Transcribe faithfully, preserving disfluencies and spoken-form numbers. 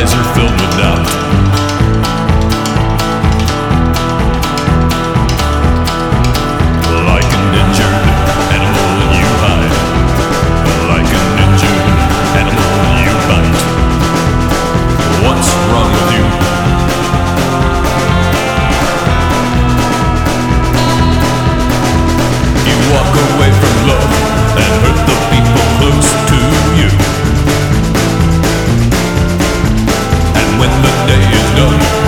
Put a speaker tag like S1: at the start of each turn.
S1: eyes are filled with doubt. Like an injured animal you hide. Like an injured animal you bite. What's wrong with you? You walk away from love and hurt the people close to you. And when the day is done,